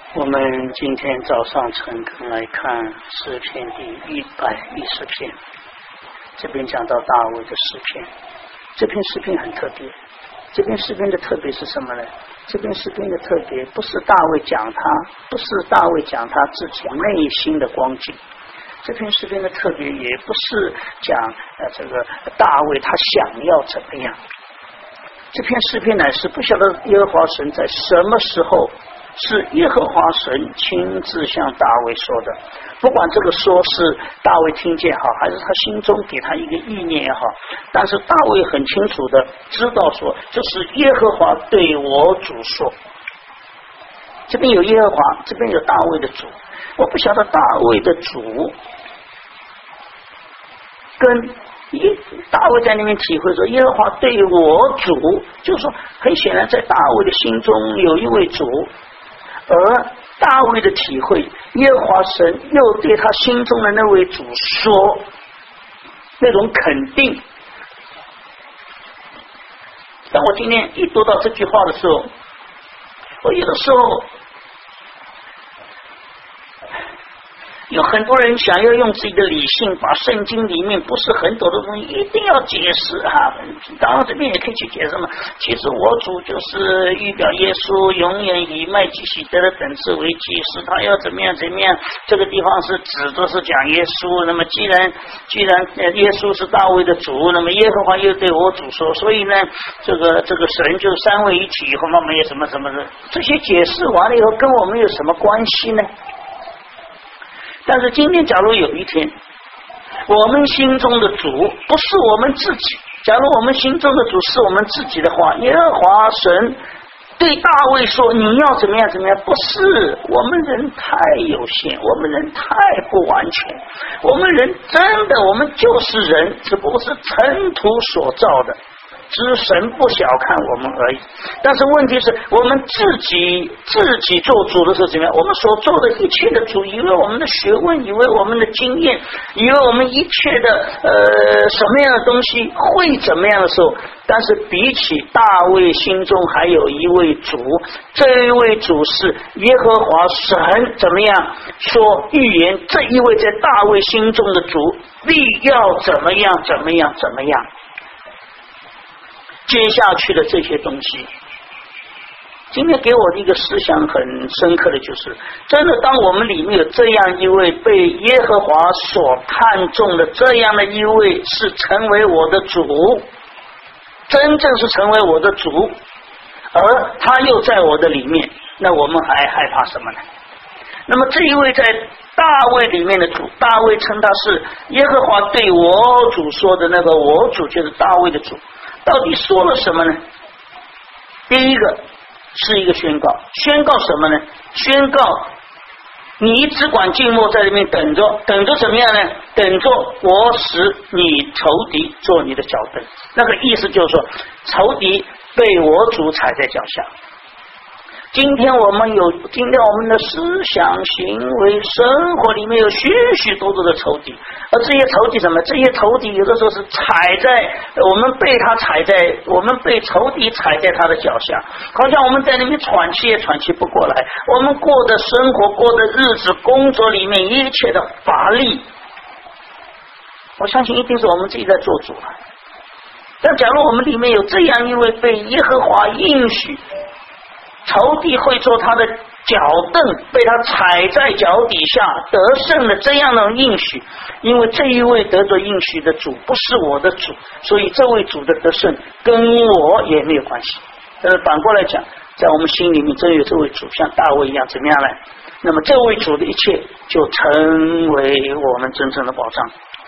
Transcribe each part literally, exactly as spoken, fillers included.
我们今天早上诚恳来看诗篇第一百一十篇，这边讲到大卫的诗篇。这篇诗篇很特别，这篇诗篇的特别是什么呢？这篇诗篇的特别不是大卫讲他，不是大卫讲他自己内心的光景。这篇诗篇的特别也不是讲呃这个大卫他想要怎么样。这篇诗篇乃是不晓得耶和华神在什么时候，是耶和华神亲自向大卫说的，不管这个说是大卫听见好，还是他心中给他一个意念也好，但是大卫很清楚的知道说，这是耶和华对我主说。这边有耶和华，这边有大卫的主，我不晓得大卫的主跟大卫在那边体会说，耶和华对我主，就是说很显然在大卫的心中有一位主，而大卫的体会，耶和华神又对他心中的那位主说那种肯定。当我今天一读到这句话的时候，我有的时候有很多人想要用自己的理性把圣经里面不是很多的东西一定要解释啊，当然这边也可以去解释嘛。其实我主就是预表耶稣永远以麦基洗德的等次为祭司，他要怎么样怎么样，这个地方是指的是讲耶稣。那么既然既然耶稣是大卫的主，那么耶和华又对我主说，所以呢这个这个神就三位一体以后嘛，没有什么什么的，这些解释完了以后跟我们有什么关系呢？但是今天假如有一天我们心中的主不是我们自己，假如我们心中的主是我们自己的话，耶和华神对大卫说你要怎么样怎么样，不是，我们人太有限，我们人太不完全，我们人真的我们就是人，只不过是尘土所造的，只是神不小看我们而已。但是问题是我们自己自己做主的时候怎么样，我们所做的一切的主，以为我们的学问，以为我们的经验，以为我们一切的呃什么样的东西会怎么样的时候，但是比起大卫心中还有一位主，这一位主是耶和华神怎么样说预言，这一位在大卫心中的主必要怎么样怎么样怎么样。接下去的这些东西，今天给我的一个思想很深刻的就是，真的当我们里面有这样一位被耶和华所看重的这样的一位是成为我的主，真正是成为我的主，而他又在我的里面，那我们还害怕什么呢？那么这一位在大卫里面的主，大卫称他是耶和华对我主说的那个我主，就是大卫的主，到底说了什么呢？第一个是一个宣告，宣告什么呢？宣告你只管静默在里面等着，等着怎么样呢？等着我使你仇敌做你的脚凳。那个意思就是说，仇敌被我主踩在脚下。今天我们有，今天我们的思想、行为、生活里面有许许多多的仇敌，而这些仇敌什么？这些仇敌有的时候是踩在我们被他踩在，我们被仇敌踩在他的脚下，好像我们在那边喘气也喘气不过来，我们过的生活、过的日子、工作里面一切的乏力，我相信一定是我们自己在做主了。但假如我们里面有这样一位被耶和华应许，仇敌会做他的脚凳，被他踩在脚底下得胜的这样的应许，因为这一位得着应许的主不是我的主，所以这位主的得胜跟我也没有关系。但是反过来讲，在我们心里面真有这位主，像大卫一样怎么样呢？那么这位主的一切就成为我们真正的保障。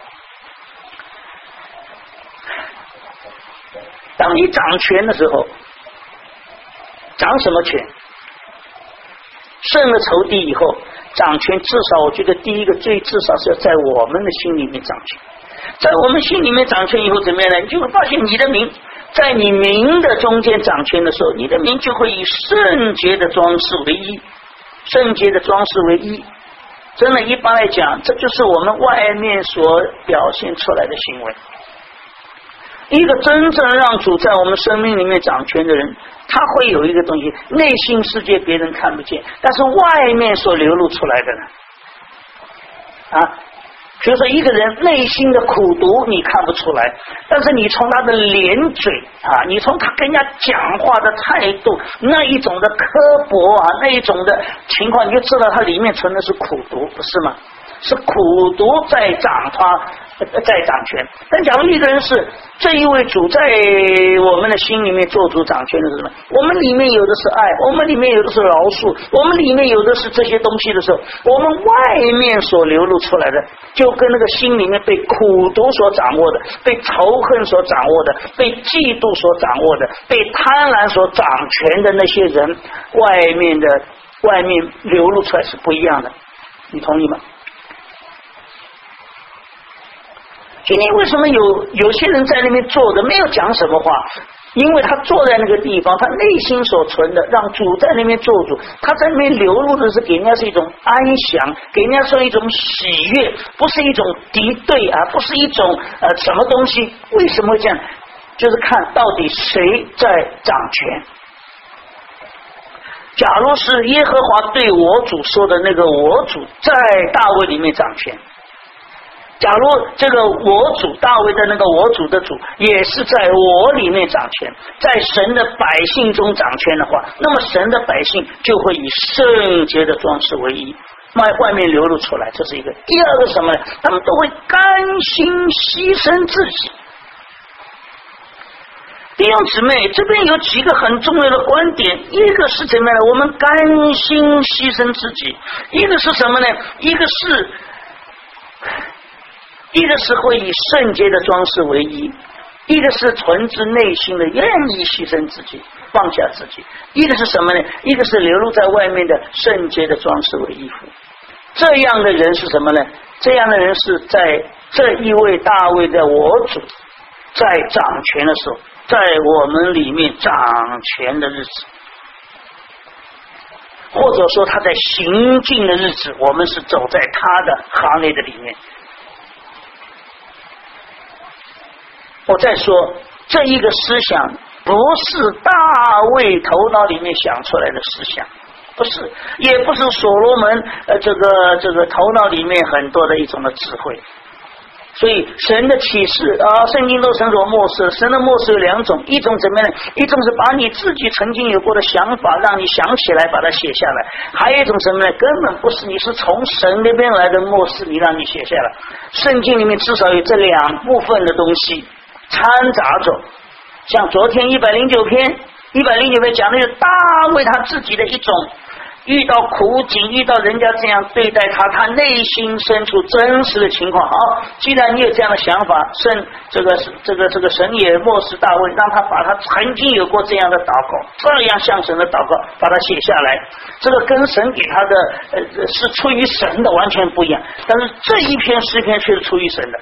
当你掌权的时候，掌什么权？胜了仇敌以后，掌权至少我觉得第一个最至少是要在我们的心里面掌权。在我们心里面掌权以后怎么样呢？你就会发现你的名在你名的中间掌权的时候，你的名就会以圣洁的装饰为一，圣洁的装饰为一。真的一般来讲，这就是我们外面所表现出来的行为。 一个真正让主在我们生命里面掌权的人，他会有一个东西，内心世界别人看不见，但是外面所流露出来的呢，啊。比如说一个人内心的苦毒你看不出来，但是你从他的脸嘴啊，你从他跟人家讲话的态度，那一种的刻薄啊，那一种的情况，你就知道他里面存的是苦毒，不是吗？是苦毒在掌他在掌权。但假如一个人是这一位主在我们的心里面做主掌权的是什么？我们里面有的是爱，我们里面有的是饶恕，我们里面有的是这些东西的时候，我们外面所流露出来的，就跟那个心里面被苦毒所掌握的，被仇恨所掌握的，被嫉妒所掌握的，被贪婪所掌权的那些人，外面的外面流露出来是不一样的，你同意吗？今天为什么有有些人在那边坐着没有讲什么话？因为他坐在那个地方，他内心所存的，让主在那边做主，他在那边流露的是给人家是一种安详，给人家是一种喜悦，不是一种敌对啊，不是一种呃什么东西。为什么会这样？就是看到底谁在掌权。假如是耶和华对我主说的那个我主在大卫里面掌权，假如这个我主大卫的那个我主的主也是在我里面掌权，在神的百姓中掌权的话，那么神的百姓就会以圣洁的装饰为衣，外外面流露出来，这是一个。第二个什么呢？他们都会甘心牺牲自己。弟兄姊妹，这边有几个很重要的观点，一个是怎么样呢？我们甘心牺牲自己，一个是什么呢？一个是一个是会以圣洁的装饰为衣，一个是存自内心的愿意牺牲自己放下自己，一个是什么呢？一个是流露在外面的圣洁的装饰为衣服。这样的人是什么呢？这样的人是在这一位大卫的我主在掌权的时候，在我们里面掌权的日子，或者说他在行进的日子，我们是走在他的行列的里面。我再说，这一个思想不是大卫头脑里面想出来的思想，不是，也不是所罗门呃这个这个头脑里面很多的一种的智慧。所以神的启示啊，圣经都神所默示，神的默示有两种，一种怎么样呢？一种是把你自己曾经有过的想法让你想起来把它写下来，还有一种什么呢？根本不是，你是从神那边来的默示，你让你写下来。圣经里面至少有这两部分的东西掺杂着，像昨天一百零九篇一百零九篇讲的是大卫他自己的一种遇到苦境，遇到人家这样对待他，他内心深处真实的情况。好，既然你有这样的想法，神这个这个这个神也漠视大卫，让他把他曾经有过这样的祷告，这样向神的祷告把它写下来，这个跟神给他的呃是出于神的完全不一样，但是这一篇诗篇却是出于神的，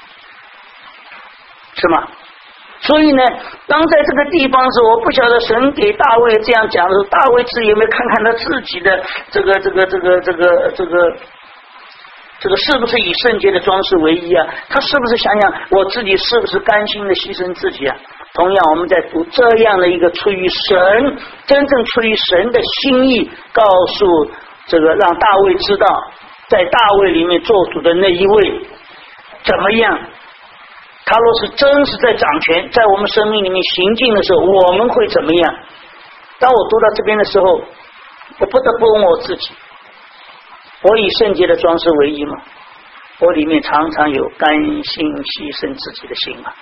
是吗？所以呢，当在这个地方时，我不晓得神给大卫这样讲的时候，大卫自己有没有看看他自己的这个这个这个这个这个这个是不是以圣洁的装饰为衣啊？他是不是想想我自己是不是甘心的牺牲自己啊？同样，我们在读这样的一个出于神，真正出于神的心意，告诉这个让大卫知道，在大卫里面做主的那一位怎么样。他若是真是在掌权，在我们生命里面行进的时候，我们会怎么样？当我读到这边的时候，我不得不问我自己，我以圣洁的装饰为衣吗？我里面常常有甘心牺牲自己的心吗？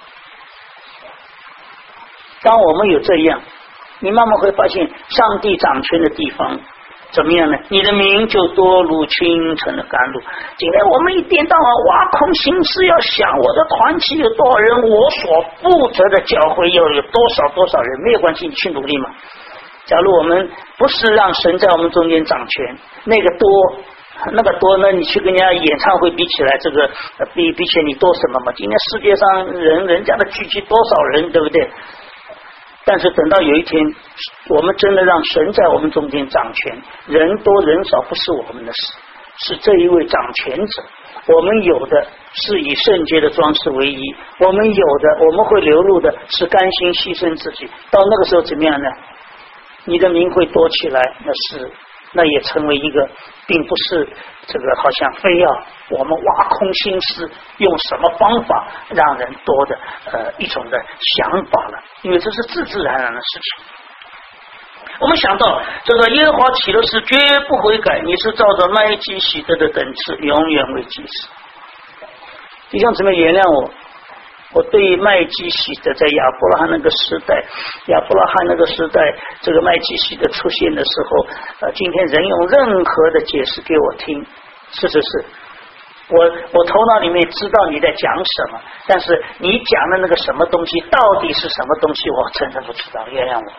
当我们有这样，你慢慢会发现上帝掌权的地方怎么样呢？你的名就多如清晨的甘露。今天我们一天到晚挖空心思要想我的团体有多少人，我所负责的教会要有多少多少人，没有关系，你去努力嘛。假如我们不是让神在我们中间掌权，那个多那个多，那你去跟人家演唱会比起来，这个比比起来你多什么嘛？今天世界上人人家的聚集多少人，对不对？但是等到有一天我们真的让神在我们中间掌权，人多人少不是我们的事，是这一位掌权者。 我们有的是以圣洁的装饰为宜，我们有的我们会流露的是甘心牺牲自己。到那个时候怎么样呢？你的名会多起来，那是那也成为一个，并不是这个好像非要我们挖空心思用什么方法让人多的呃一种的想法了，因为这是自自然然的事情。我们想到这个耶和华起了誓，绝不悔改，你是照着麦基洗德的等次，永远为祭司。弟兄姊妹原谅我，我对麦基洗德在亚伯拉罕那个时代，亚伯拉罕那个时代，这个麦基洗德出现的时候，呃，今天人用任何的解释给我听，是是是，我我头脑里面知道你在讲什么，但是你讲的那个什么东西到底是什么东西，我真的不知道，原谅我。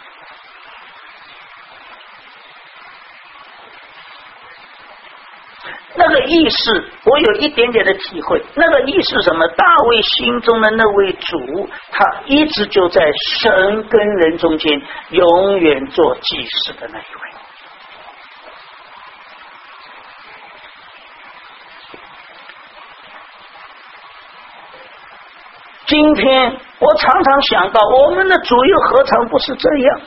那个意识我有一点点的体会，那个意识什么？大卫心中的那位主，他一直就在神跟人中间永远做祭司的那一位。今天我常常想到，我们的主又何尝不是这样？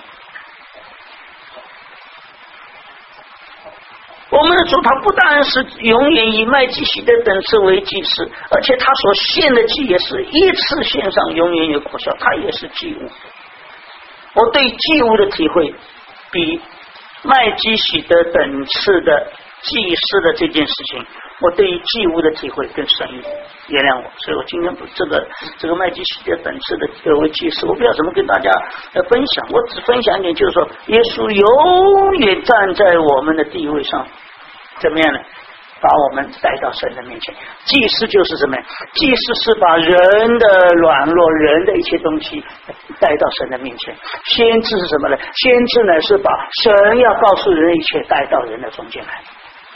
我们的主他不但是永远以麦基洗德等次为祭司，而且他所献的祭也是一次献上，永远有果效，他也是祭物。我对祭物的体会比麦基洗德等次的祭司的这件事情，我对于祭物的体会更深一点，原谅我。所以我今天这个这个麦基洗德等次的这位祭司，我不知道怎么跟大家分享，我只分享一点，就是说耶稣永远站在我们的地位上，怎么样呢？把我们带到神的面前。祭司就是什么呀？祭司是把人的软弱、人的一切东西带到神的面前。先知是什么呢？先知呢是把神要告诉人的一切带到人的中间来。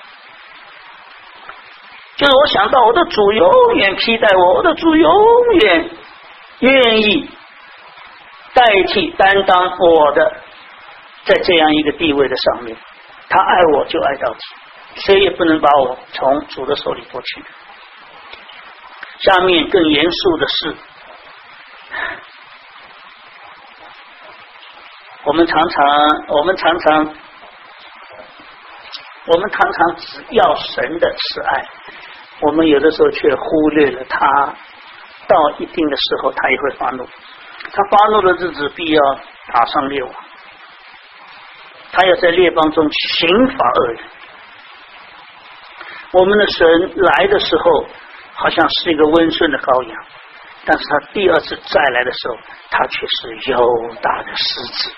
就是我想到我的主永远替代我，我的主永远愿意代替担当我的，在这样一个地位的上面，他爱我就爱到底，谁也不能把我从主的手里夺去。下面更严肃的是，我们常常我们常常我们常常只要神的慈爱，我们有的时候却忽略了他到一定的时候他也会发怒，他发怒的日子必要打上列王，他要在列邦中刑罚恶人。我们的神来的时候好像是一个温顺的羔羊，但是他第二次再来的时候，他却是犹大的狮子。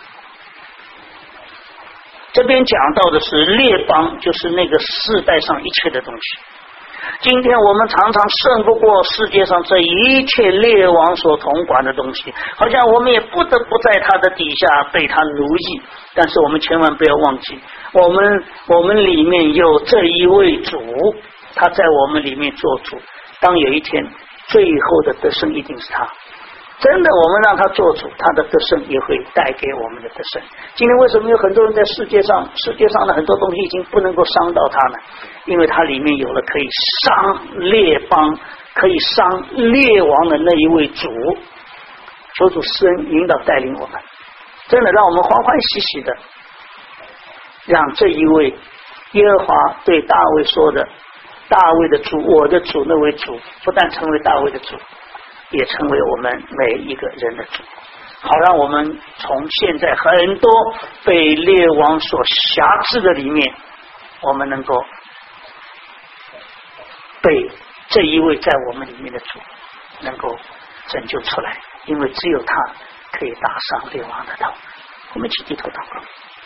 这边讲到的是列邦，就是那个世代上一切的东西。今天我们常常胜不过世界上这一切列王所统管的东西，好像我们也不得不在他的底下被他奴役。但是我们千万不要忘记，我们我们里面有这一位主，他在我们里面做主。当有一天最后的得胜一定是他，真的我们让他做主，他的得胜也会带给我们的得胜。今天为什么有很多人在世界上世界上的很多东西已经不能够伤到他们？因为他里面有了可以伤列邦可以伤列王的那一位主。求主施恩引导带领我们，真的让我们欢欢喜喜的让这一位耶和华对大卫说的，大卫的主，我的主，那位主不但成为大卫的主，也成为我们每一个人的主，好让我们从现在很多被列王所辖制的里面，我们能够被这一位在我们里面的主能够拯救出来，因为只有他可以打上列王的头。我们一起低头祷告。